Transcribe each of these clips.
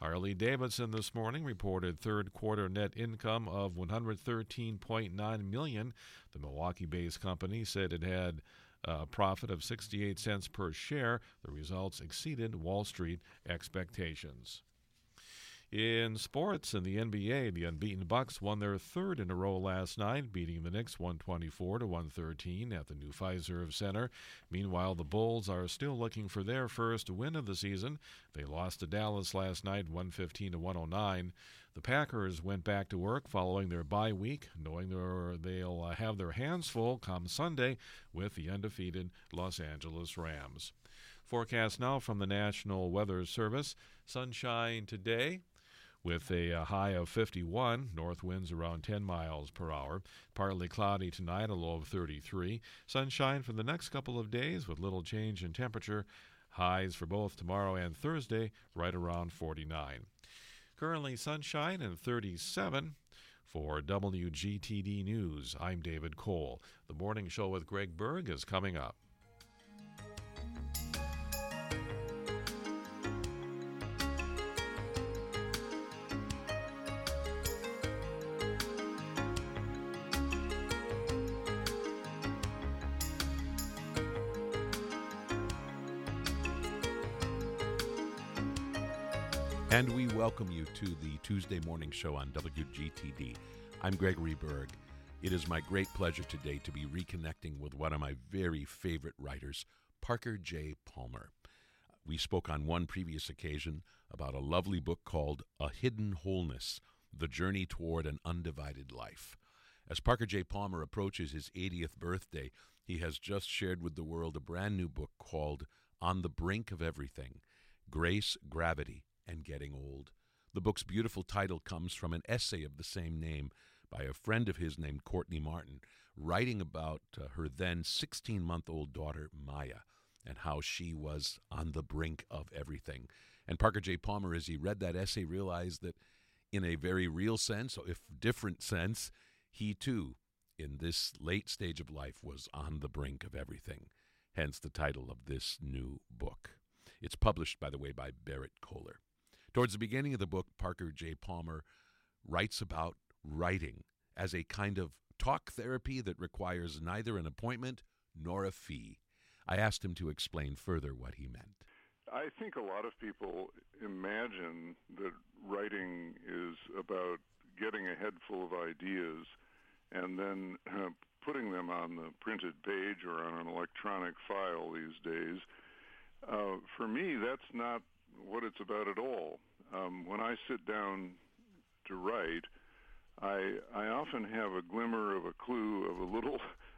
Harley-Davidson this morning reported third-quarter net income of $113.9 million. The Milwaukee-based company said it had a profit of 68 cents per share. The results exceeded Wall Street expectations. In sports, in the NBA, the unbeaten Bucks won their third in a row last night, beating the Knicks 124-113 at the new Fiserv Center. Meanwhile, the Bulls are still looking for their first win of the season. They lost to Dallas last night 115-109. The Packers went back to work following their bye week, knowing they'll have their hands full come Sunday with the undefeated Los Angeles Rams. Forecast now from the National Weather Service. Sunshine today with a high of 51, north winds around 10 miles per hour. Partly cloudy tonight, a low of 33. Sunshine for the next couple of days with little change in temperature. Highs for both tomorrow and Thursday right around 49. Currently sunshine and 37. For WGTD News, I'm David Cole. The Morning Show with Greg Berg is coming up. And we welcome you to the Tuesday Morning Show on WGTD. I'm Gregory Berg. It is my great pleasure today to be reconnecting with one of my very favorite writers, Parker J. Palmer. We spoke on one previous occasion about a lovely book called A Hidden Wholeness, The Journey Toward an Undivided Life. As Parker J. Palmer approaches his 80th birthday, he has just shared with the world a brand new book called On the Brink of Everything, Grace, Gravity, and Getting Old. The book's beautiful title comes from an essay of the same name by a friend of his named Courtney Martin, writing about her then 16-month-old daughter, Maya, and how she was on the brink of everything. And Parker J. Palmer, as he read that essay, realized that in a very real sense, or if different sense, he too, in this late stage of life, was on the brink of everything. Hence the title of this new book. It's published, by the way, by Barrett Kohler. Towards the beginning of the book, Parker J. Palmer writes about writing as a kind of talk therapy that requires neither an appointment nor a fee. I asked him to explain further what he meant. I think a lot of people imagine that writing is about getting a head full of ideas and then putting them on the printed page or on an electronic file these days. For me, that's not what it's about at all. When I sit down to write, I often have a glimmer of a clue of a little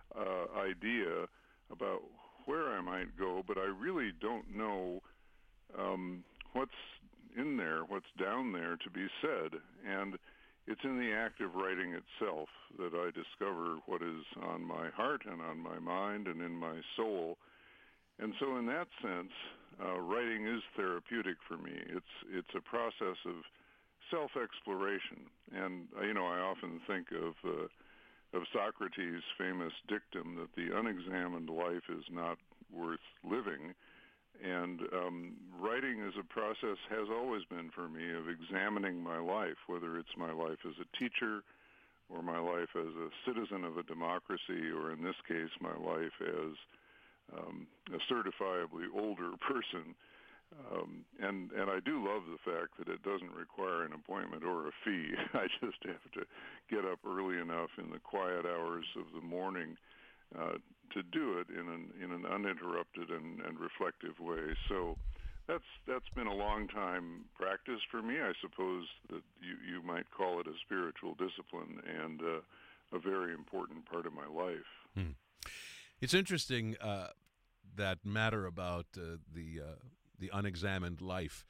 idea about where I might go, but I really don't know what's in there, what's down there to be said. And it's in the act of writing itself that I discover what is on my heart and on my mind and in my soul. And so in that sense, writing is therapeutic for me. It's a process of self-exploration. And, I often think of Socrates' famous dictum that the unexamined life is not worth living. And writing as a process has always been for me of examining my life, whether it's my life as a teacher or my life as a citizen of a democracy, or in this case, my life as a certifiably older person. And I do love the fact that it doesn't require an appointment or a fee. I just have to get up early enough in the quiet hours of the morning to do it in an uninterrupted and reflective way. So that's been a long time practice for me. I suppose that you might call it a spiritual discipline and a very important part of my life. It's interesting that matter about the unexamined life.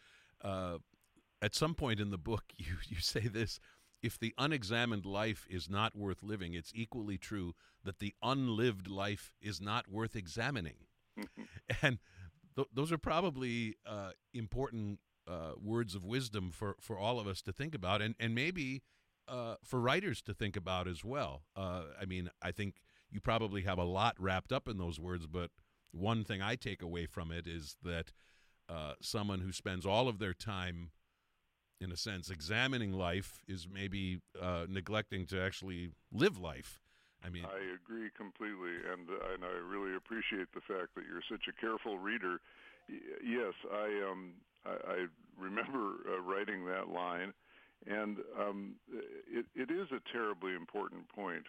At some point in the book, you say this: if the unexamined life is not worth living, it's equally true that the unlived life is not worth examining. And those are probably important words of wisdom for all of us to think about, and maybe for writers to think about as well. I think you probably have a lot wrapped up in those words, but one thing I take away from it is that someone who spends all of their time in a sense, examining life is maybe neglecting to actually live life. I mean, I agree completely, and I really appreciate the fact that you're such a careful reader. Yes, I remember writing that line, and it is a terribly important point.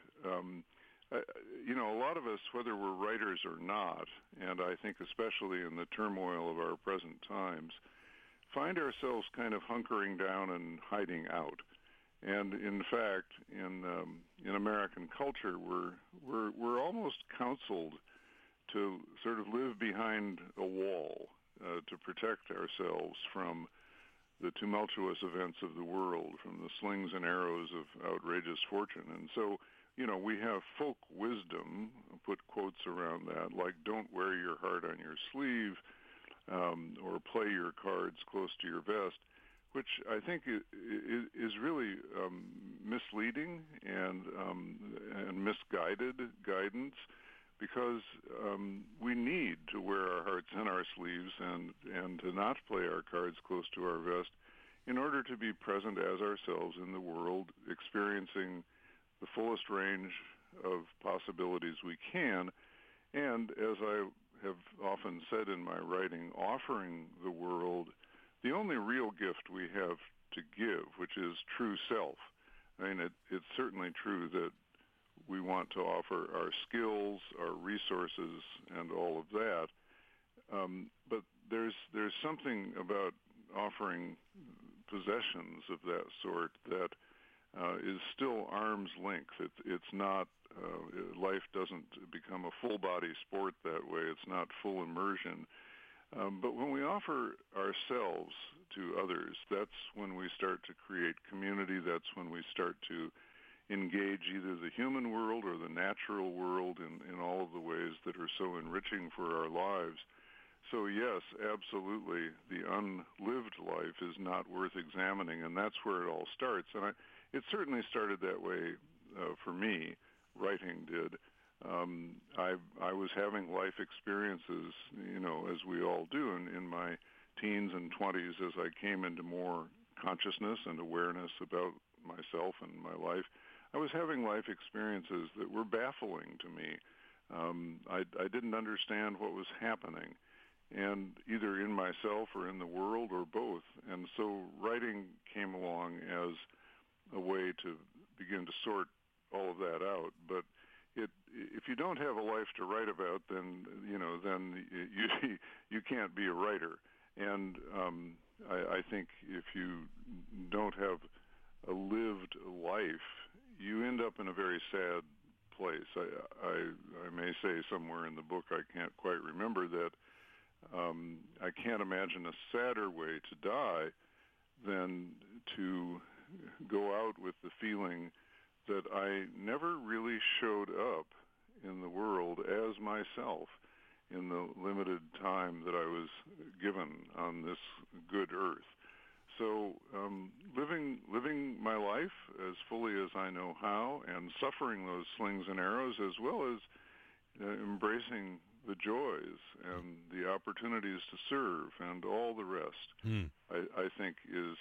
A lot of us, whether we're writers or not, and I think especially in the turmoil of our present times, find ourselves kind of hunkering down and hiding out. And in fact, in American culture, we're almost counseled to sort of live behind a wall to protect ourselves from the tumultuous events of the world, from the slings and arrows of outrageous fortune. And so, we have folk wisdom, put quotes around that, like don't wear your heart on your sleeve, or play your cards close to your vest, which I think is really misleading and misguided guidance, because we need to wear our hearts in our sleeves and to not play our cards close to our vest in order to be present as ourselves in the world, experiencing the fullest range of possibilities we can, and as I have often said in my writing, offering the world the only real gift we have to give, which is true self. I mean, it's certainly true that we want to offer our skills, our resources, and all of that. But there's something about offering possessions of that sort that is still arm's length. It's not, life doesn't become a full body sport that way. It's not full immersion. But when we offer ourselves to others, that's when we start to create community. That's when we start to engage either the human world or the natural world in all of the ways that are so enriching for our lives. So yes, absolutely, the unlived life is not worth examining, and that's where it all starts. And it certainly started that way for me. Writing did. I was having life experiences, as we all do in my teens and 20s as I came into more consciousness and awareness about myself and my life. I was having life experiences that were baffling to me. I didn't understand what was happening, and either in myself or in the world or both. And so writing came along as a way to begin to sort all of that out. But if you don't have a life to write about, then you can't be a writer. And I think if you don't have a lived life, you end up in a very sad place. I may say somewhere in the book, I can't quite remember, that I can't imagine a sadder way to die than to go out with the feeling that I never really showed up in the world as myself in the limited time that I was given on this good earth. So living my life as fully as I know how, and suffering those slings and arrows, as well as embracing the joys and the opportunities to serve and all the rest, I think is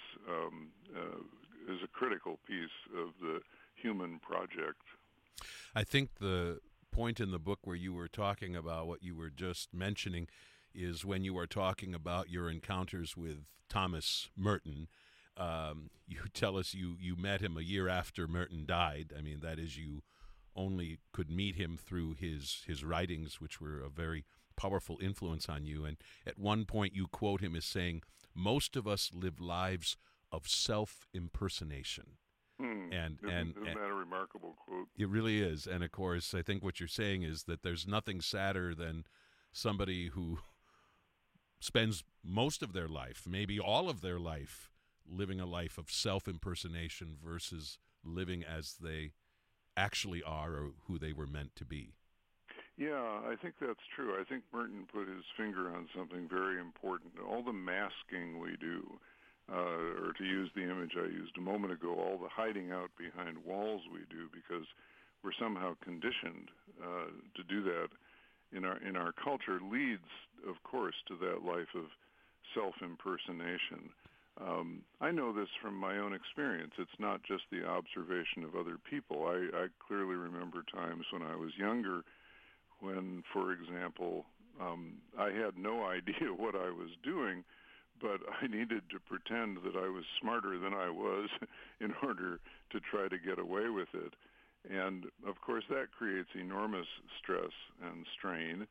a critical piece of the human project. I think the point in the book where you were talking about what you were just mentioning is when you were talking about your encounters with Thomas Merton. You tell us you met him a year after Merton died. I mean, that is, you only could meet him through his writings, which were a very powerful influence on you. And at one point you quote him as saying, "Most of us live lives of self-impersonation." Isn't that a remarkable quote? It really is. And of course, I think what you're saying is that there's nothing sadder than somebody who spends most of their life, maybe all of their life, living a life of self-impersonation versus living as they actually are or who they were meant to be. Yeah, I think that's true. I think Merton put his finger on something very important. All the masking we do, or to use the image I used a moment ago, all the hiding out behind walls we do because we're somehow conditioned to do that in our culture, leads, of course, to that life of self-impersonation. I know this from my own experience. It's not just the observation of other people. I clearly remember times when I was younger when, for example, I had no idea what I was doing, but I needed to pretend that I was smarter than I was in order to try to get away with it. And, of course, that creates enormous stress and strain.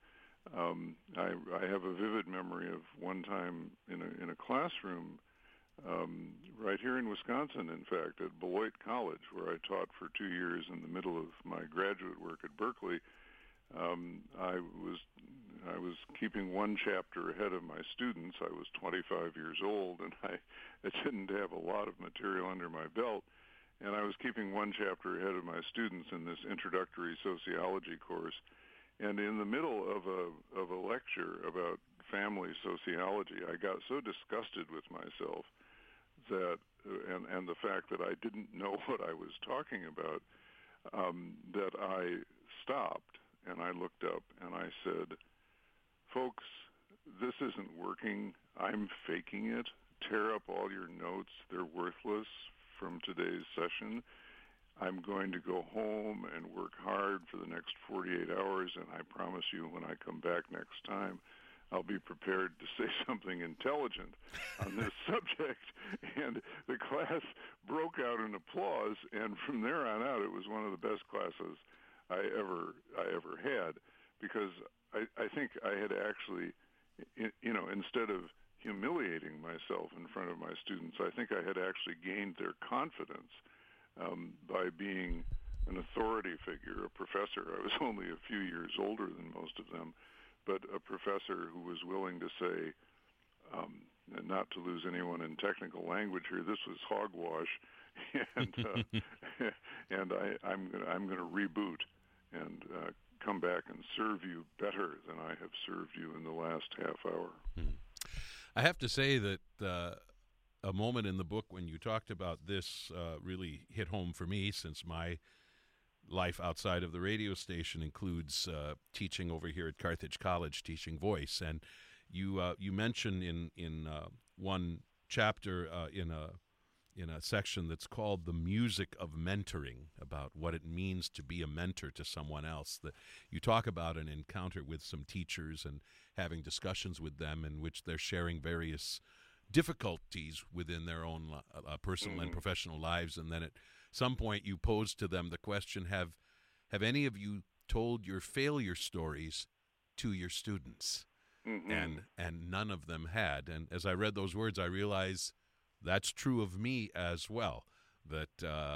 I have a vivid memory of one time in a classroom right here in Wisconsin, in fact, at Beloit College, where I taught for 2 years in the middle of my graduate work at Berkeley. I was keeping one chapter ahead of my students. I was 25 years old, and I didn't have a lot of material under my belt. And I was keeping one chapter ahead of my students in this introductory sociology course. And in the middle of a lecture about family sociology, I got so disgusted with myself that, and the fact that I didn't know what I was talking about, that I stopped and I looked up and I said, "Folks, this isn't working. I'm faking it. Tear up all your notes. They're worthless from today's session. I'm going to go home and work hard for the next 48 hours, and I promise you when I come back next time, I'll be prepared to say something intelligent on this subject." And the class broke out in applause, and from there on out, it was one of the best classes I ever had, because I think I had actually, instead of humiliating myself in front of my students, I think I had actually gained their confidence by being an authority figure, a professor. I was only a few years older than most of them, but a professor who was willing to say, and not to lose anyone in technical language here, this was hogwash, and I'm going to reboot and come back and serve you better than I have served you in the last half hour. I have to say that a moment in the book when you talked about this really hit home for me, since my life outside of the radio station includes teaching over here at Carthage College, teaching voice. And you mention in one chapter in a section that's called "The Music of Mentoring," about what it means to be a mentor to someone else. That you talk about an encounter with some teachers and having discussions with them in which they're sharing various difficulties within their own personal and professional lives, and then at some point you pose to them the question, have any of you told your failure stories to your students? And none of them had. And as I read those words, I realized that's true of me as well, that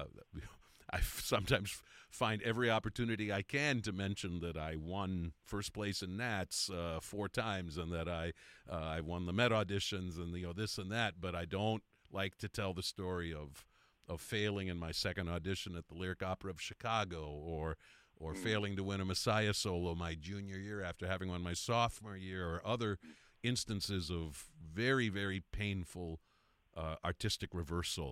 I sometimes find every opportunity I can to mention that I won first place in Nats 4 times, and that I won the Met auditions, and this and that, but I don't like to tell the story of failing in my second audition at the Lyric Opera of Chicago, or failing to win a Messiah solo my junior year after having won my sophomore year, or other instances of very, very painful artistic reversal.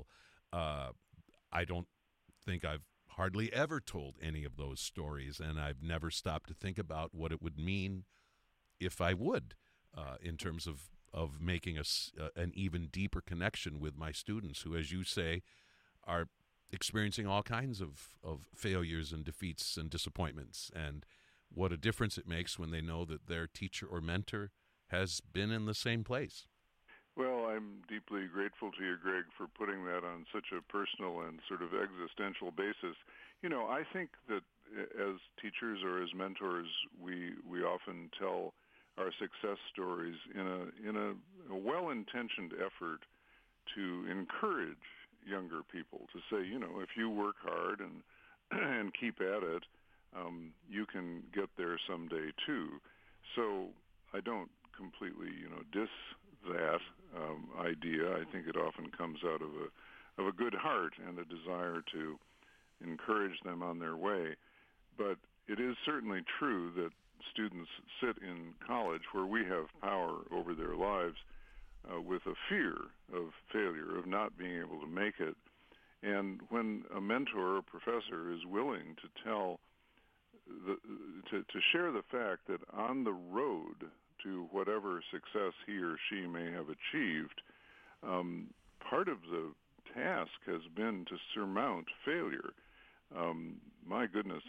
I don't think I've hardly ever told any of those stories, and I've never stopped to think about what it would mean if I would, in terms of making an even deeper connection with my students, who, as you say, are experiencing all kinds of failures and defeats and disappointments, and what a difference it makes when they know that their teacher or mentor has been in the same place. Well, I'm deeply grateful to you, Greg, for putting that on such a personal and sort of existential basis. I think that as teachers or as mentors, we often tell our success stories in a well-intentioned effort to encourage younger people, to say, if you work hard and keep at it, you can get there someday too. So I don't completely, diss that idea. I think it often comes out of a good heart and a desire to encourage them on their way. But it is certainly true that students sit in college, where we have power over their lives, with a fear of failure, of not being able to make it. And when a mentor or a professor is willing to tell, to share the fact that on the road to whatever success he or she may have achieved, part of the task has been to surmount failure. My goodness,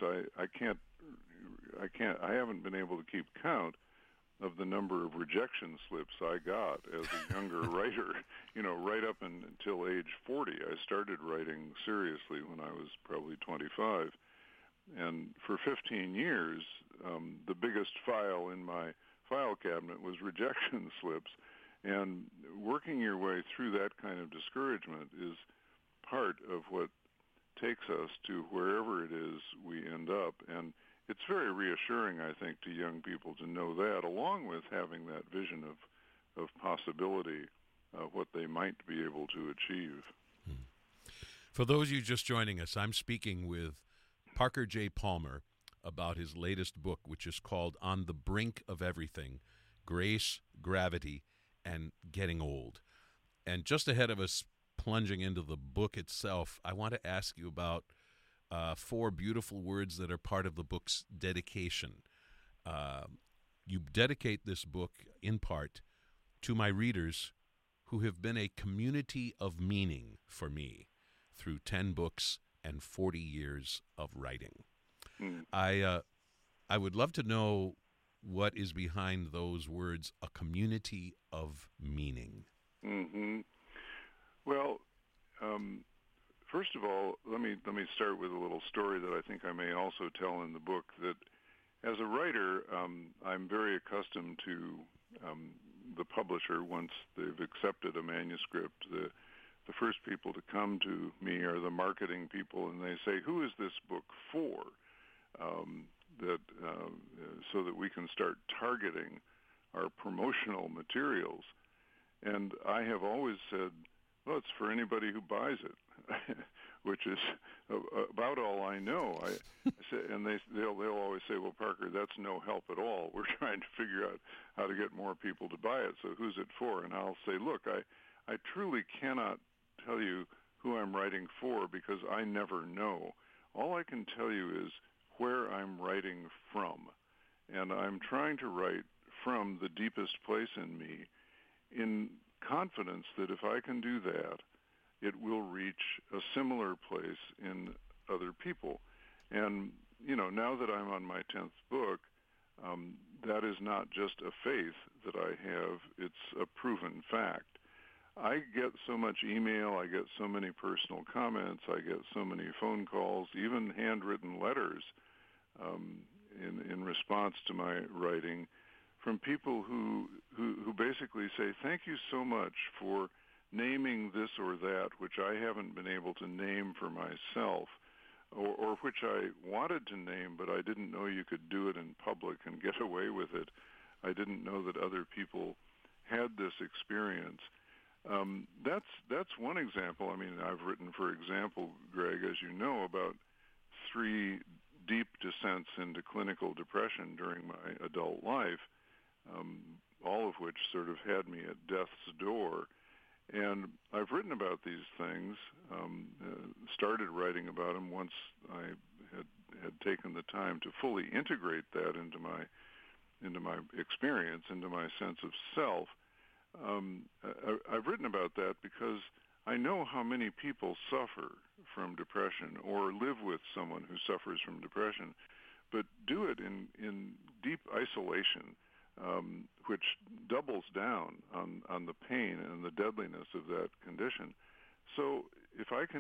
I haven't been able to keep count of the number of rejection slips I got as a younger writer, right up until age 40. I started writing seriously when I was probably 25. And for 15 years, the biggest file in my file cabinet was rejection slips. And working your way through that kind of discouragement is part of what takes us to wherever it is we end up. And it's very reassuring, I think, to young people to know that, along with having that vision of possibility, what they might be able to achieve. For those of you just joining us, I'm speaking with Parker J. Palmer about his latest book, which is called On the Brink of Everything, Grace, Gravity, and Getting Old. And just ahead of us plunging into the book itself, I want to ask you about 4 beautiful words that are part of the book's dedication. You dedicate this book, in part, to my readers who have been a community of meaning for me through 10 books and 40 years of writing. I would love to know what is behind those words, a community of meaning. Mm-hmm. Well, first of all, let me start with a little story that I think I may also tell in the book. That as a writer, I'm very accustomed to the publisher, once they've accepted a manuscript, the first people to come to me are the marketing people, and they say, "Who is this book for?" So that we can start targeting our promotional materials. And I have always said, well, it's for anybody who buys it, which is about all I know. I say, and they'll always say, well, Parker, that's no help at all. We're trying to figure out how to get more people to buy it, so who's it for? And I'll say, look, I truly cannot tell you who I'm writing for because I never know. All I can tell you is where I'm writing from. And I'm trying to write from the deepest place in me in confidence that if I can do that, it will reach a similar place in other people. And, now that I'm on my 10th book, that is not just a faith that I have, it's a proven fact. I get so much email, I get so many personal comments, I get so many phone calls, even handwritten letters in response to my writing from people who basically say, thank you so much for naming this or that, which I haven't been able to name for myself, or which I wanted to name, but I didn't know you could do it in public and get away with it. I didn't know that other people had this experience. That's one example. I mean, I've written, for example, Greg, as you know, about 3 deep descents into clinical depression during my adult life, all of which sort of had me at death's door. And I've written about these things, started writing about them once I had taken the time to fully integrate that into my experience, into my sense of self. I've written about that because I know how many people suffer from depression or live with someone who suffers from depression, but do it in deep isolation, which doubles down on the pain and the deadliness of that condition. So if I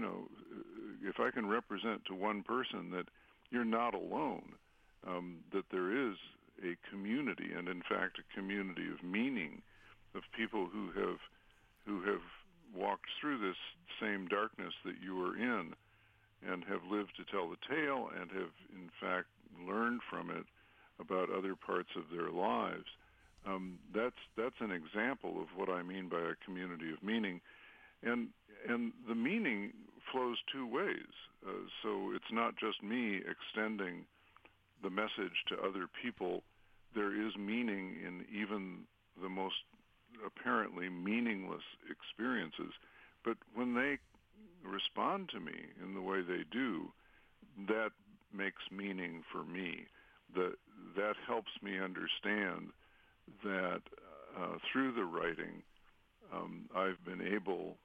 can represent to one person that you're not alone, that there is a community, and in fact a community of meaning, of people who have walked through this same darkness that you are in and have lived to tell the tale and have in fact learned from it about other parts of their lives. That's an example of what I mean by a community of meaning. And the meaning flows 2 ways. So it's not just me extending the message to other people. There is meaning in even the most apparently meaningless experiences. But when they respond to me in the way they do, that makes meaning for me. That helps me understand that through the writing, I've been able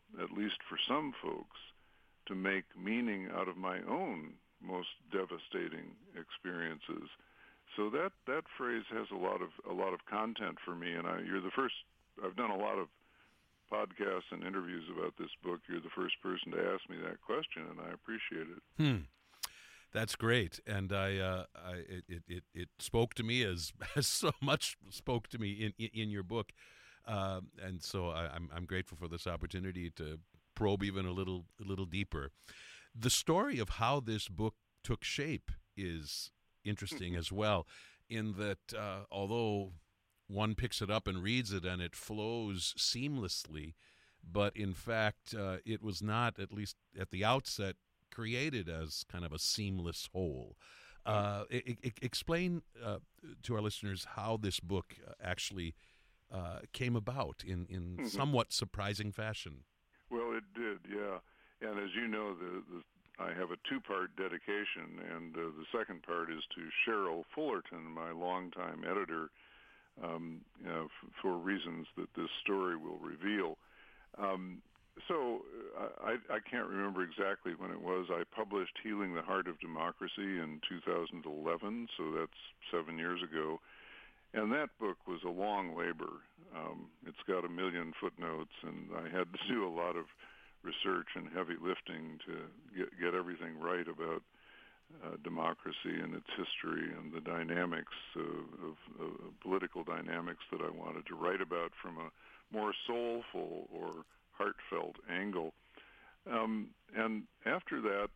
at least for some folks, to make meaning out of my own most devastating experiences. So that phrase has a lot of content for me, and you're the first. I've done a lot of podcasts and interviews about this book. You're the first person to ask me that question, and I appreciate it. That's great, and it spoke to me as so much spoke to me in your book, and so I'm grateful for this opportunity to probe even a little deeper. The story of how this book took shape is interesting as well, in that although one picks it up and reads it and it flows seamlessly, but in fact it was not, at least at the outset, created as kind of a seamless whole. Explain to our listeners how this book actually came about in somewhat surprising fashion. Well, it did, yeah. And as you know, I have a two-part dedication, and the second part is to Cheryl Fullerton, my longtime editor, for reasons that this story will reveal. So I can't remember exactly when it was. I published Healing the Heart of Democracy in 2011, so that's 7 years ago. And that book was a long labor. It's got 1 million footnotes, and I had to do a lot of research and heavy lifting to get everything right about democracy and its history and the dynamics of political dynamics that I wanted to write about from a more soulful or heartfelt angle. And after that,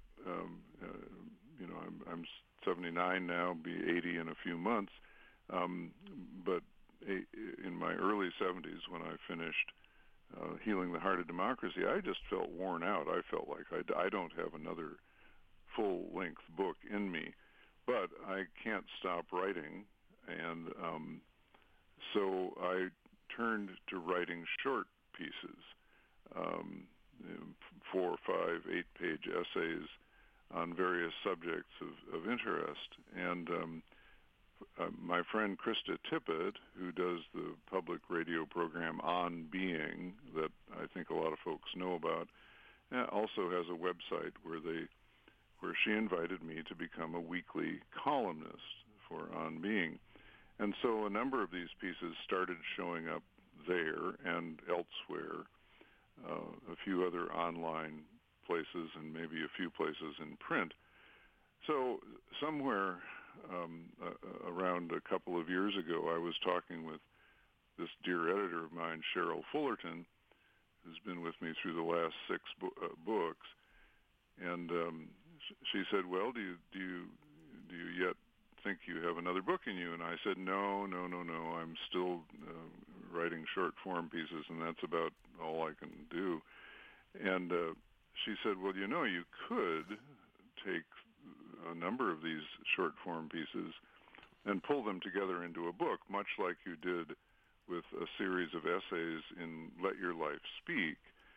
I'm 79 now, be 80 in a few months. But in my early 70s, when I finished Healing the Heart of Democracy, I just felt worn out. I felt like I don't have another full-length book in me, but I can't stop writing, and so I turned to writing short pieces, 4, 5, 8-page essays on various subjects of interest. And my friend Krista Tippett, who does the public radio program On Being that I think a lot of folks know about, also has a website where she invited me to become a weekly columnist for On Being. And so a number of these pieces started showing up there and elsewhere, a few other online places and maybe a few places in print. So somewhere around a couple of years ago, I was talking with this dear editor of mine, Cheryl Fullerton, who's been with me through the last 6 books, and she said, "Well, do you yet think you have another book in you?" And I said, No. I'm still writing short form pieces, and that's about all I can do. And she said, "Well, you could take a number of these short form pieces and pull them together into a book, much like you did with a series of essays in Let Your Life Speak."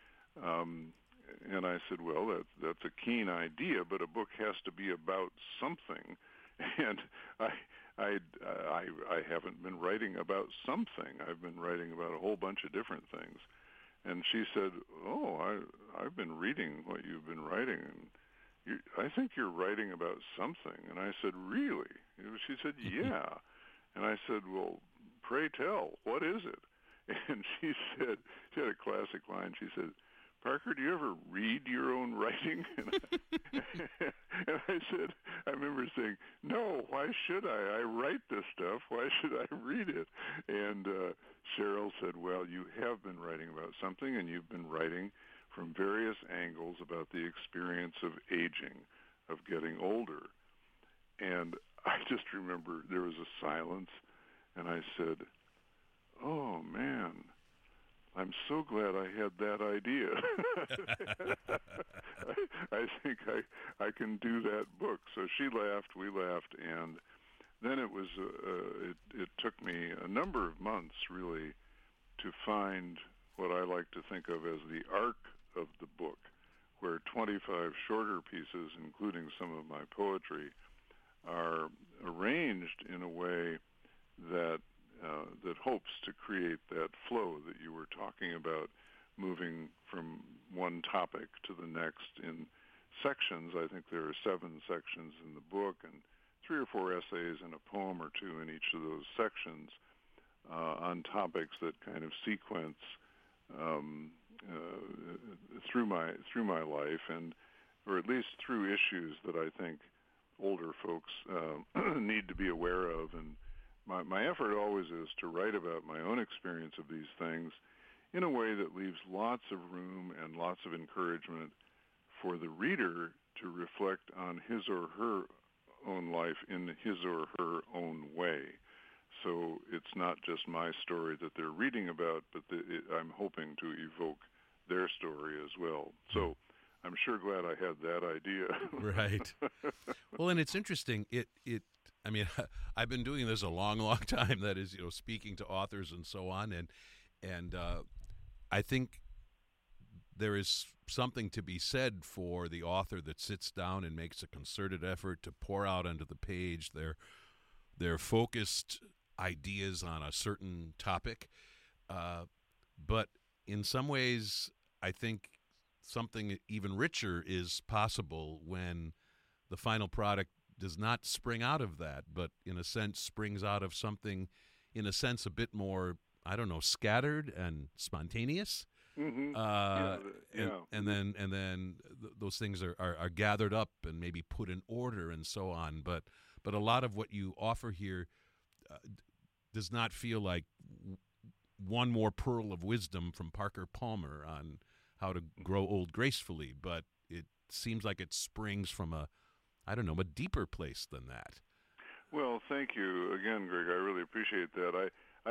And I said, "Well, that's a keen idea, but a book has to be about something." And I haven't been writing about something. I've been writing about a whole bunch of different things. And she said, "Oh, I've been reading what you've been writing, and I think you're writing about something." And I said, "Really?" She said, "Yeah." And I said, "Well, pray tell, what is it?" And she said, she had a classic line. She said, "Parker, do you ever read your own writing?" And I remember saying, "No, why should I? I write this stuff. Why should I read it?" And Cheryl said, "Well, you have been writing about something, and you've been writing from various angles about the experience of aging, of getting older." And I just remember there was a silence, and I said, "Oh, man, I'm so glad I had that idea." I think I can do that book. So she laughed, we laughed, and then it was it took me a number of months really to find what I like to think of as the arc of the book, where 25 shorter pieces, including some of my poetry, are arranged in a way that hopes to create that flow that you were talking about moving from one topic to the next in sections. I think there are 7 sections in the book, and 3 or 4 essays and a poem or 2 in each of those sections on topics that kind of sequence through my life, and or at least through issues that I think older folks need to be aware of. And my effort always is to write about my own experience of these things in a way that leaves lots of room and lots of encouragement for the reader to reflect on his or her own life in his or her own way. So it's not just my story that they're reading about, but I'm hoping to evoke their story as well. So I'm sure glad I had that idea. Right. Well, and it's interesting. I mean, I've been doing this a long, long time. That is, speaking to authors and so on, and I think there is something to be said for the author that sits down and makes a concerted effort to pour out onto the page their focused ideas on a certain topic. But in some ways, I think something even richer is possible when the final product does not spring out of that, but in a sense springs out of something, in a sense, a bit more, I don't know, scattered and spontaneous. Mm-hmm. And then those things are gathered up and maybe put in order and so on. But a lot of what you offer here does not feel like one more pearl of wisdom from Parker Palmer on how to grow old gracefully, but it seems like it springs from a deeper place than that. Well, thank you again, Greg. I really appreciate that.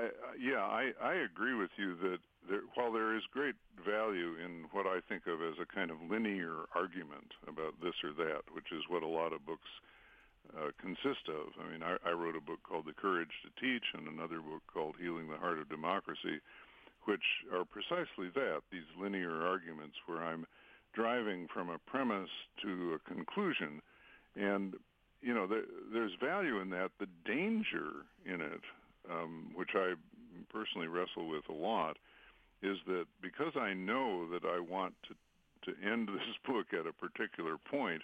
I agree with you that while there is great value in what I think of as a kind of linear argument about this or that, which is what a lot of books consist of. I mean, I wrote a book called The Courage to Teach and another book called Healing the Heart of Democracy, which are precisely that, these linear arguments where I'm driving from a premise to a conclusion. And, there's value in that. The danger in it, which I personally wrestle with a lot, is that because I know that I want to end this book at a particular point,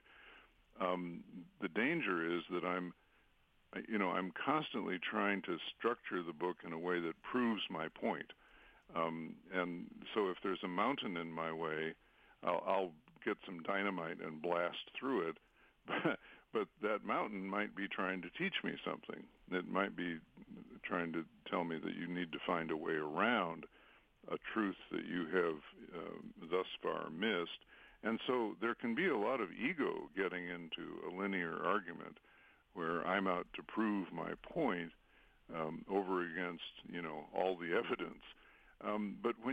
the danger is that I'm constantly trying to structure the book in a way that proves my point. And so if there's a mountain in my way, I'll get some dynamite and blast through it. But that mountain might be trying to teach me something. It might be trying to tell me that you need to find a way around a truth that you have thus far missed. And so there can be a lot of ego getting into a linear argument where I'm out to prove my point over against, all the evidence. But when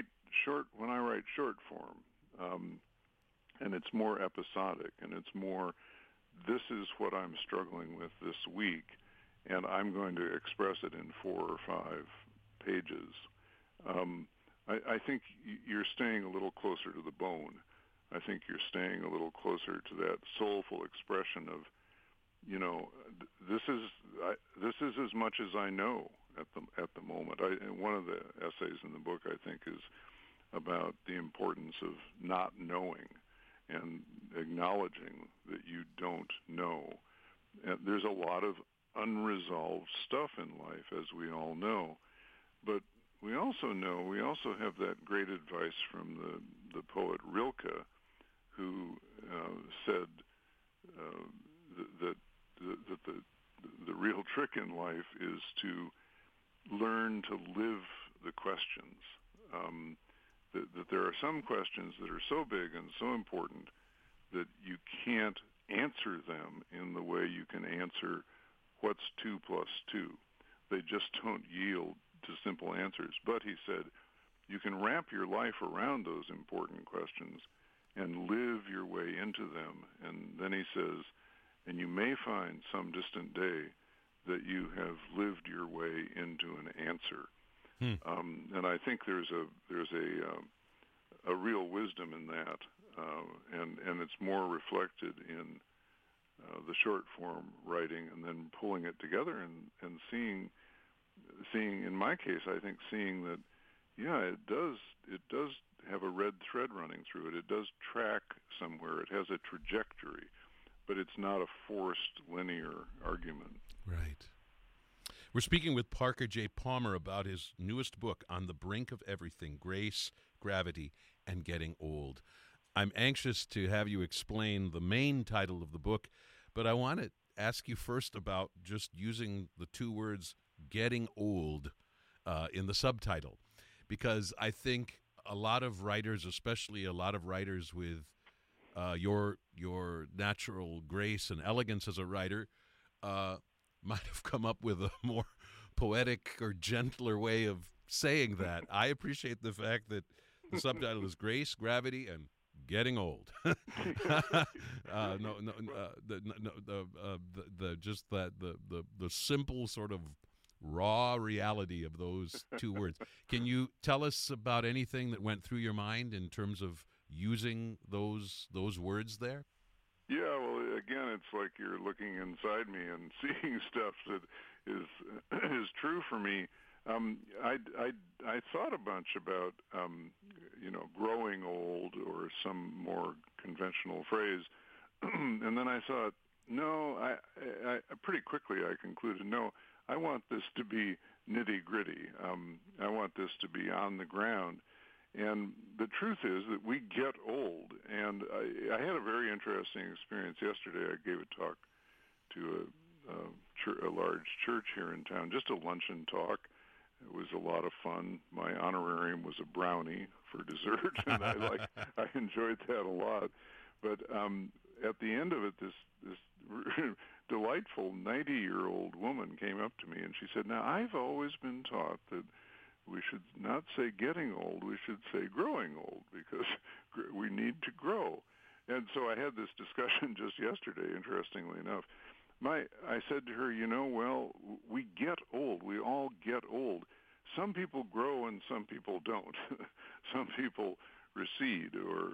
I write short form, and it's more episodic, and it's more, this is what I'm struggling with this week, and I'm going to express it in 4 or 5 pages, I think you're staying a little closer to the bone. I think you're staying a little closer to that soulful expression of, this is as much as I know at the moment. One of the essays in the book, I think, is about the importance of not knowing and acknowledging that you don't know. And there's a lot of unresolved stuff in life, as we all know. But we also have that great advice from the poet Rilke, who said that the real trick in life is to learn to live the questions. That there are some questions that are so big and so important that you can't answer them in the way you can answer what's 2 plus 2. They just don't yield to simple answers. But he said, you can wrap your life around those important questions and live your way into them. And then he says, and you may find some distant day that you have lived your way into an answer. And I think there's a real wisdom in that, and it's more reflected in the short form writing, and then pulling it together and seeing. In my case, I think seeing that, it does have a red thread running through it. It does track somewhere. It has a trajectory, but it's not a forced linear argument. Right. We're speaking with Parker J. Palmer about his newest book, On the Brink of Everything, Grace, Gravity, and Getting Old. I'm anxious to have you explain the main title of the book, but I want to ask you first about just using the two words getting old in the subtitle, because I think a lot of writers, especially a lot of writers with your natural grace and elegance as a writer, might have come up with a more poetic or gentler way of saying that. I appreciate the fact that the subtitle is Grace, Gravity, and Getting Old. The simple sort of raw reality of those two words. Can you tell us about anything that went through your mind in terms of using those words there? Yeah, well, again, it's like you're looking inside me and seeing stuff that is true for me. I thought a bunch about growing old, or some more conventional phrase, and then I thought, no, I pretty quickly I concluded, no, I want this to be nitty gritty. I want this to be on the ground. And the truth is that we get old. And I had a very interesting experience yesterday. I gave a talk to a large church here in town, just a luncheon talk. It was a lot of fun. My honorarium was a brownie for dessert, and I enjoyed that a lot. But at the end of it, this delightful 90-year-old woman came up to me, and she said, "Now, I've always been taught that we should not say getting old, we should say growing old, because we need to grow." And so I had this discussion just yesterday, interestingly enough. I said to her, well, we get old. We all get old. Some people grow and some people don't. Some people recede or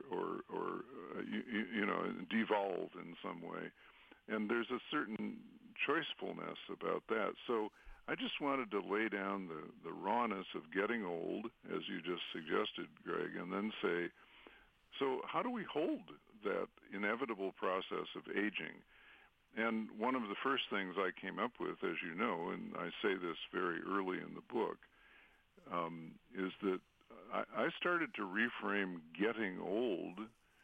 devolve in some way. And there's a certain choicefulness about that. So I just wanted to lay down the rawness of getting old, as you just suggested, Greg, and then say, so how do we hold that inevitable process of aging? And one of the first things I came up with, as you know, and I say this very early in the book, is that I started to reframe getting old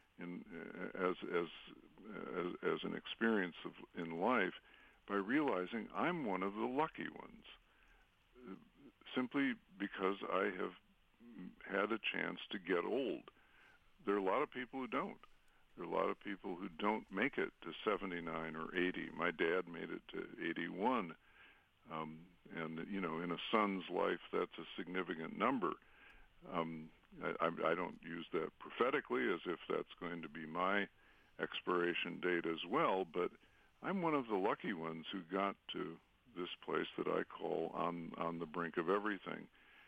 as an experience in life by realizing I'm one of the lucky ones, simply because I have had a chance to get old. There are a lot of people who don't. There are a lot of people who don't make it to 79 or 80. My dad made it to 81. And, in a son's life, that's a significant number. I don't use that prophetically as if that's going to be my expiration date as well, but I'm one of the lucky ones who got to this place that I call on the brink of everything.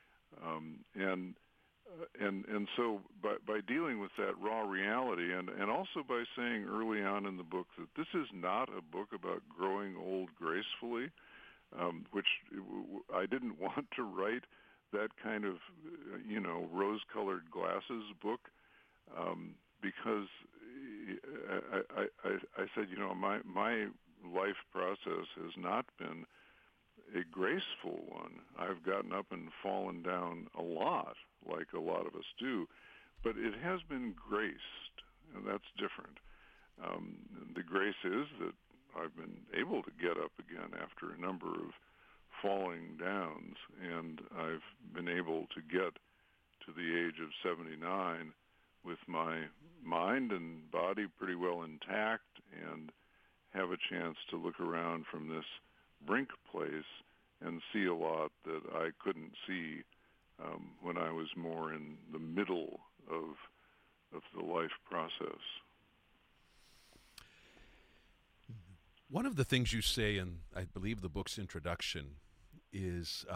And so by dealing with that raw reality, and also by saying early on in the book that this is not a book about growing old gracefully, which I didn't want to write that kind of, rose-colored glasses book, because I said, my life process has not been a graceful one. I've gotten up and fallen down a lot, like a lot of us do, but it has been graced, and that's different. The grace is that I've been able to get up again after a number of falling downs, and I've been able to get to the age of 79 with my mind and body pretty well intact, and have a chance to look around from this brink place and see a lot that I couldn't see when I was more in the middle of the life process. One of the things you say in, I believe, the book's introduction is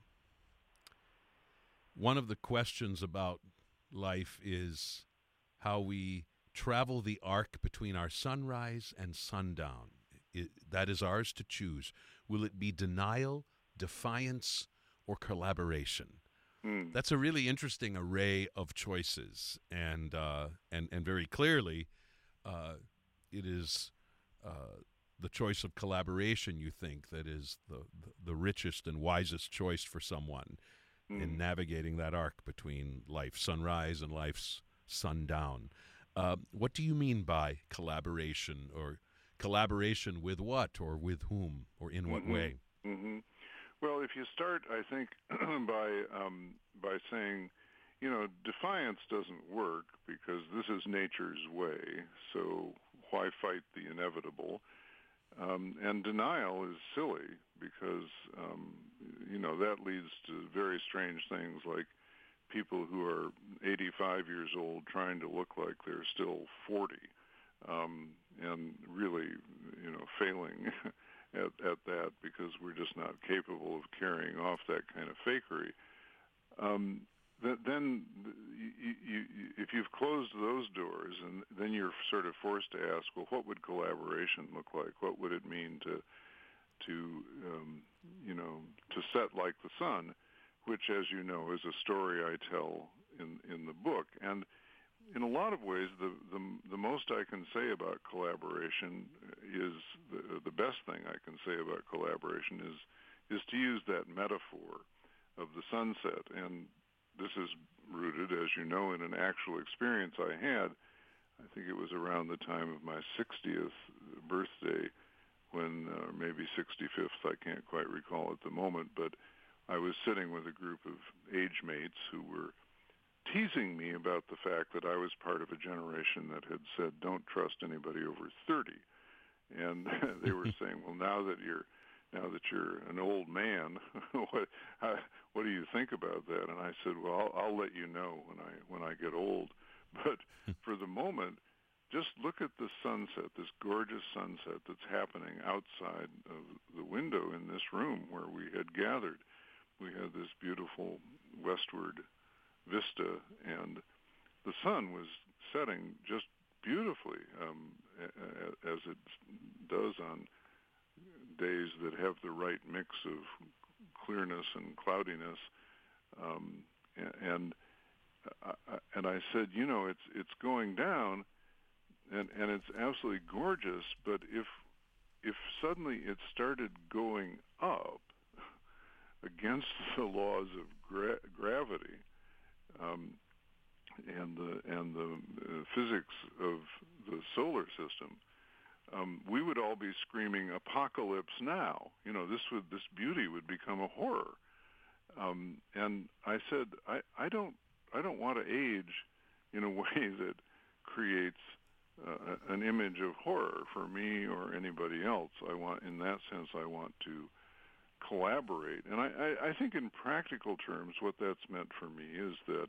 one of the questions about life is how we travel the arc between our sunrise and sundown. That is ours to choose. Will it be denial, defiance, or collaboration? That's a really interesting array of choices, and very clearly, it is the choice of collaboration. You think that is the richest and wisest choice for someone in navigating that arc between life's sunrise and life's sundown. What do you mean by collaboration, or collaboration with what, or with whom, or in what way? Well, if you start, I think, by saying, defiance doesn't work because this is nature's way, so why fight the inevitable? And denial is silly because, that leads to very strange things like people who are 85 years old trying to look like they're still 40, and really, failing at that because we're just not capable of carrying off that kind of fakery. Then if you've closed those doors, and then you're sort of forced to ask, well, what would collaboration look like? What would it mean to set like the sun, which, as you know, is a story I tell in the book. And in a lot of ways, the most I can say about collaboration is the best thing I can say about collaboration is to use that metaphor of the sunset. And this is rooted, as you know, in an actual experience I had. I think it was around the time of my 60th birthday, when maybe 65th, I can't quite recall at the moment, but I was sitting with a group of age mates who were teasing me about the fact that I was part of a generation that had said, don't trust anybody over 30. And they were saying, well, now that you're an old man, what do you think about that? And I said, well, I'll let you know when I get old. But for the moment, just look at the sunset, this gorgeous sunset that's happening outside of the window in this room where we had gathered. We had this beautiful westward vista, and the sun was setting just beautifully, as it does on days that have the right mix of clearness and cloudiness. And I said, it's going down, and it's absolutely gorgeous. But if suddenly it started going up against the laws of gravity, and the physics of the solar system, we would all be screaming "Apocalypse now!" This beauty would become a horror. And I said, I don't want to age in a way that creates an image of horror for me or anybody else. In that sense, I want to collaborate. And I think in practical terms, what that's meant for me is that,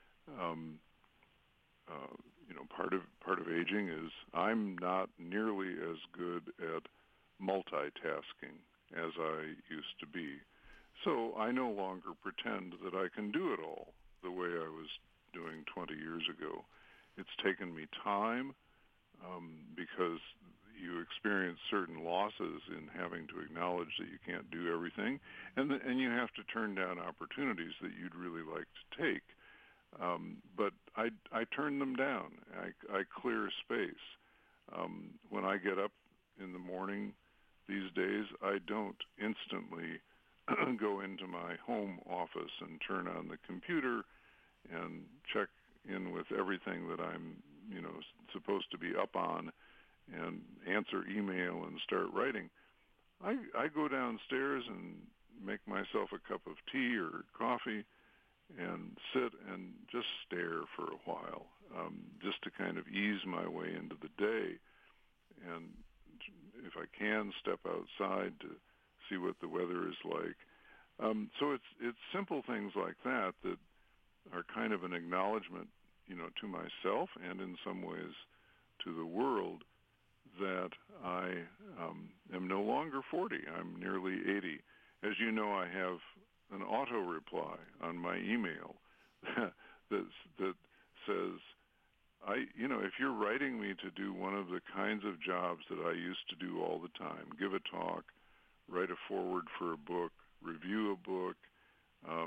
part of aging is I'm not nearly as good at multitasking as I used to be. So I no longer pretend that I can do it all the way I was doing 20 years ago. It's taken me time, because you experience certain losses in having to acknowledge that you can't do everything, and you have to turn down opportunities that you'd really like to take. But I turn them down. I clear space. When I get up in the morning these days, I don't instantly go into my home office and turn on the computer and check in with everything that I'm, supposed to be up on and answer email and start writing. I go downstairs and make myself a cup of tea or coffee and sit and just stare for a while, just to kind of ease my way into the day. And if I can, step outside to see what the weather is like. So it's simple things like that are kind of an acknowledgement, to myself and in some ways to the world that I am no longer 40. I'm nearly 80. As you know, I have an auto reply on my email that says, if you're writing me to do one of the kinds of jobs that I used to do all the time, give a talk, write a foreword for a book, review a book,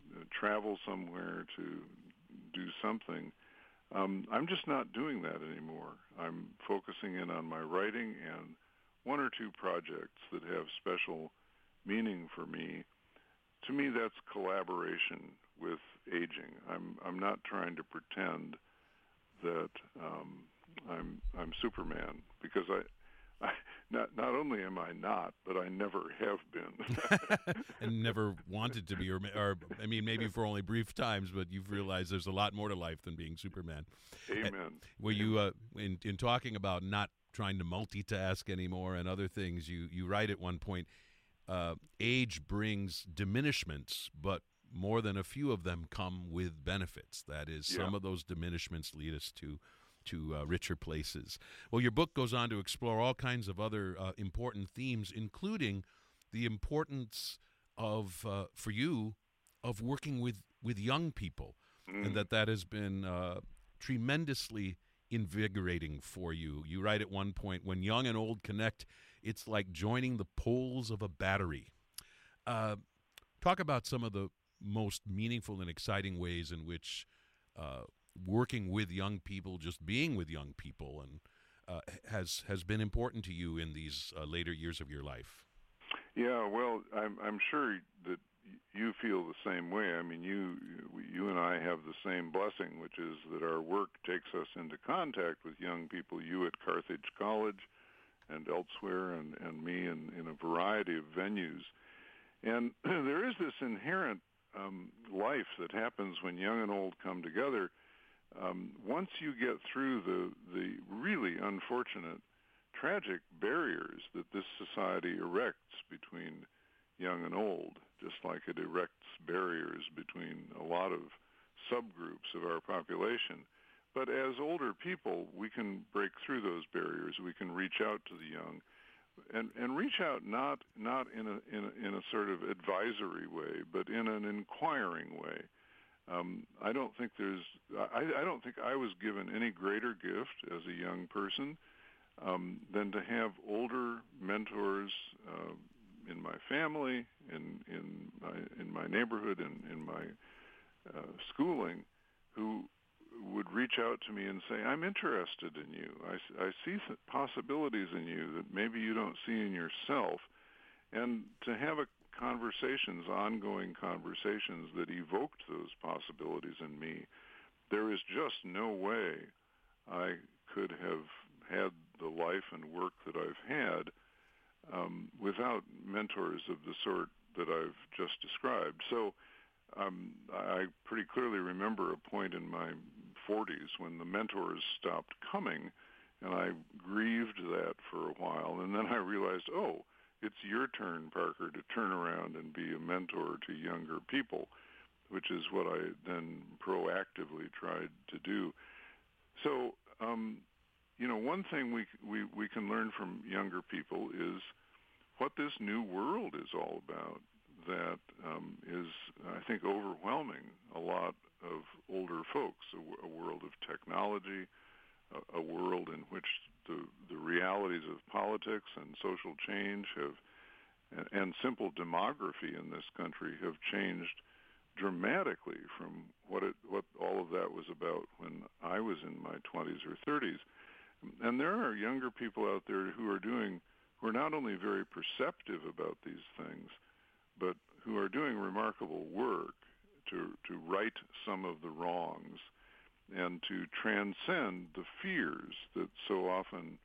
travel somewhere, to do something. I'm just not doing that anymore. I'm focusing in on my writing and one or two projects that have special meaning for me. To me, that's collaboration with aging. I'm not trying to pretend that I'm Superman, because I not only am I not, but I never have been. And never wanted to be, or I mean, maybe for only brief times, but you've realized there's a lot more to life than being Superman. Amen. Were you, in talking about not trying to multitask anymore and other things, you write at one point, age brings diminishments, but more than a few of them come with benefits. That is, some of those diminishments lead us to richer places. Well, your book goes on to explore all kinds of other important themes, including the importance of, for you, of working with young people, and that has been tremendously invigorating for you. You write at one point, when young and old connect, it's like joining the poles of a battery. Talk about some of the most meaningful and exciting ways in which working with young people, just being with young people, and has been important to you in these later years of your life. Yeah, well, I'm sure that you feel the same way. I mean, you and I have the same blessing, which is that our work takes us into contact with young people. You at Carthage College and elsewhere, and me in a variety of venues. And there is this inherent life that happens when young and old come together. Once you get through the really unfortunate, tragic barriers that this society erects between young and old, just like it erects barriers between a lot of subgroups of our population. But as older people, we can break through those barriers. We can reach out to the young, and reach out not in a sort of advisory way, but in an inquiring way. I don't think I was given any greater gift as a young person than to have older mentors in my family, in my neighborhood, in my schooling, who would reach out to me and say, "I'm interested in you. I see possibilities in you that maybe you don't see in yourself," and to have ongoing conversations that evoked those possibilities in me. There is just no way I could have had the life and work that I've had without mentors of the sort that I've just described. So I pretty clearly remember a point in my 40s when the mentors stopped coming, and I grieved that for a while, and then I realized, it's your turn, Parker, to turn around and be a mentor to younger people, which is what I then proactively tried to do. So, one thing we can learn from younger people is what this new world is all about that is, I think, overwhelming a lot of older folks, a world of technology, a world in which the realities of politics and social change and simple demography in this country have changed dramatically from what all of that was about when I was in my 20s or 30s. And there are younger people out there who are not only very perceptive about these things, but who are doing remarkable work to right some of the wrongs and to transcend the fears that so often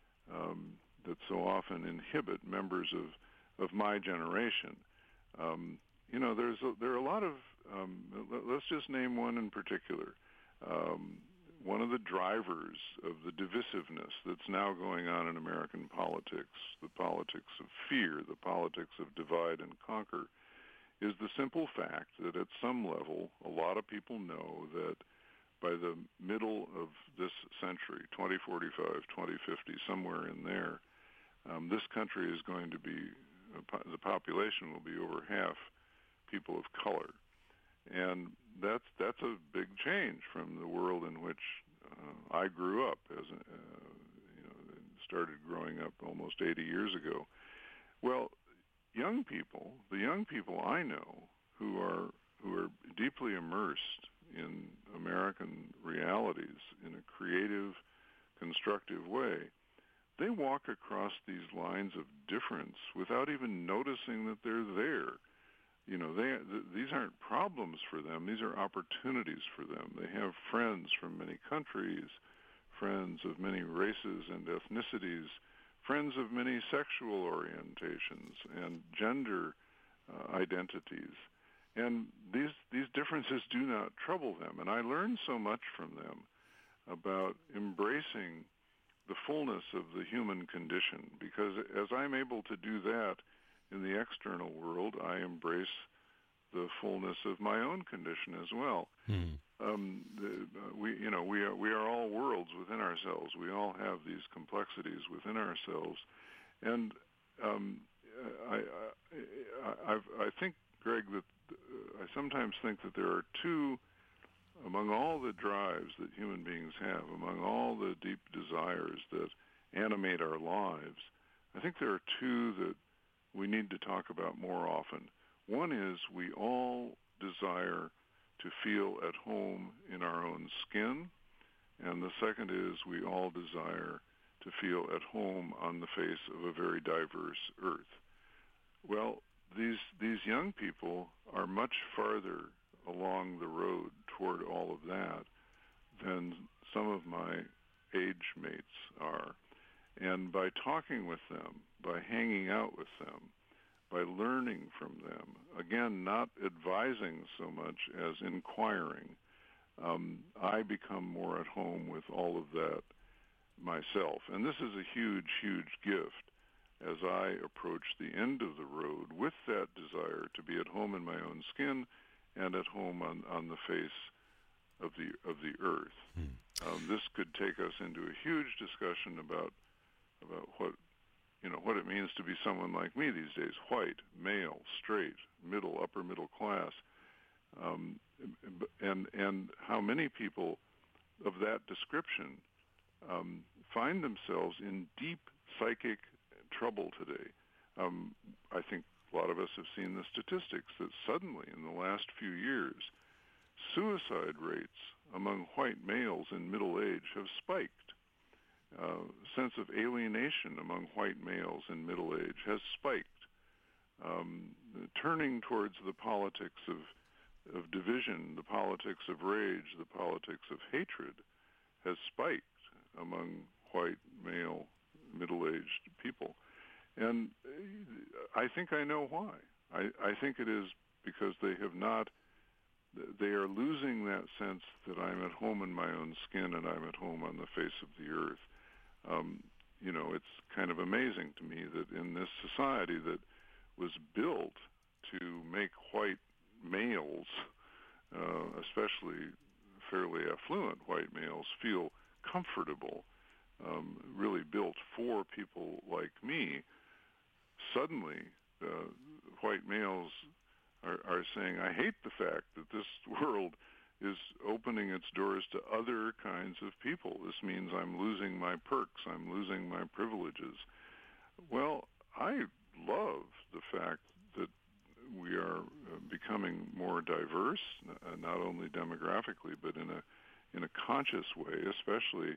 inhibit members of my generation. There are a lot of let's just name one in particular. One of the drivers of the divisiveness that's now going on in American politics, the politics of fear, the politics of divide and conquer, is the simple fact that at some level, a lot of people know that by the middle of this century, 2045, 2050, somewhere in there, this country is going to be, the population will be over half people of color. And that's a big change from the world in which I grew up, started growing up almost 80 years ago. Well, the young people I know who who are deeply immersed in American realities in a creative, constructive way, they walk across these lines of difference without even noticing that they're there. You know, these aren't problems for them. These are opportunities for them. They have friends from many countries, friends of many races and ethnicities, friends of many sexual orientations and gender identities. And these differences do not trouble them. And I learned so much from them about embracing the fullness of the human condition, because as I'm able to do that in the external world, I embrace the fullness of my own condition as well. We are all worlds within ourselves. We all have these complexities within ourselves, and I think, Greg, that I sometimes think that there are two, among all the drives that human beings have, among all the deep desires that animate our lives, I think there are two that we need to talk about more often. One is we all desire to feel at home in our own skin, and the second is we all desire to feel at home on the face of a very diverse earth. Well, these young people are much farther along the road toward all of that than some of my age mates are. And by talking with them, by hanging out with them, by learning from them, again, not advising so much as inquiring, I become more at home with all of that myself. And this is a huge, huge gift as I approach the end of the road with that desire to be at home in my own skin and at home on the face of the earth. This could take us into a huge discussion about what it means to be someone like me these days: white, male, straight, middle, upper middle class, and how many people of that description find themselves in deep psychic trouble today. I think a lot of us have seen the statistics that suddenly in the last few years, suicide rates among white males in middle age have spiked. Sense of alienation among white males in middle age has spiked. Turning towards the politics of division, the politics of rage, the politics of hatred has spiked among white male middle-aged people. And I think I know why. I think it is because they are losing that sense that I'm at home in my own skin and I'm at home on the face of the earth. It's kind of amazing to me that in this society that was built to make white males, especially fairly affluent white males, feel comfortable, really built for people like me, suddenly white males are saying, I hate the fact that this world is opening its doors to other kinds of people. This means I'm losing my perks, I'm losing my privileges. Well, I love the fact that we are becoming more diverse, not only demographically, but in a conscious way, especially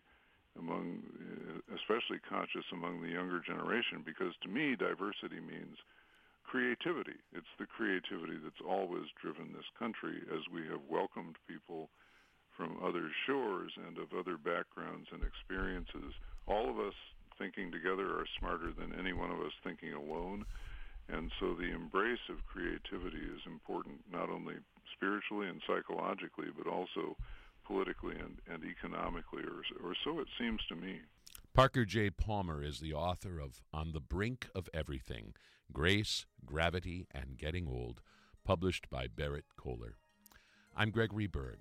conscious among the younger generation, because to me, diversity means creativity. It's the creativity that's always driven this country as we have welcomed people from other shores and of other backgrounds and experiences. All of us thinking together are smarter than any one of us thinking alone. And so the embrace of creativity is important, not only spiritually and psychologically, but also politically and economically, or so it seems to me. Parker J. Palmer is the author of On the Brink of Everything, Grace, Gravity, and Getting Old, published by Barrett Kohler. I'm Gregory Berg.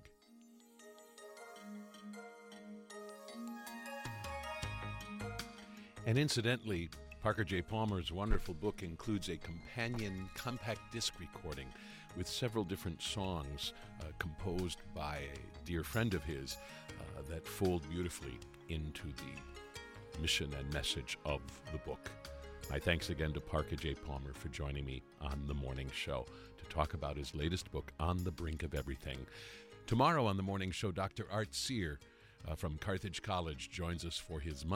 And incidentally, Parker J. Palmer's wonderful book includes a companion compact disc recording with several different songs composed by a dear friend of his that fold beautifully into the mission and message of the book. My thanks again to Parker J. Palmer for joining me on the morning show to talk about his latest book, On the Brink of Everything. Tomorrow on the morning show, Dr. Art Sear from Carthage College joins us for his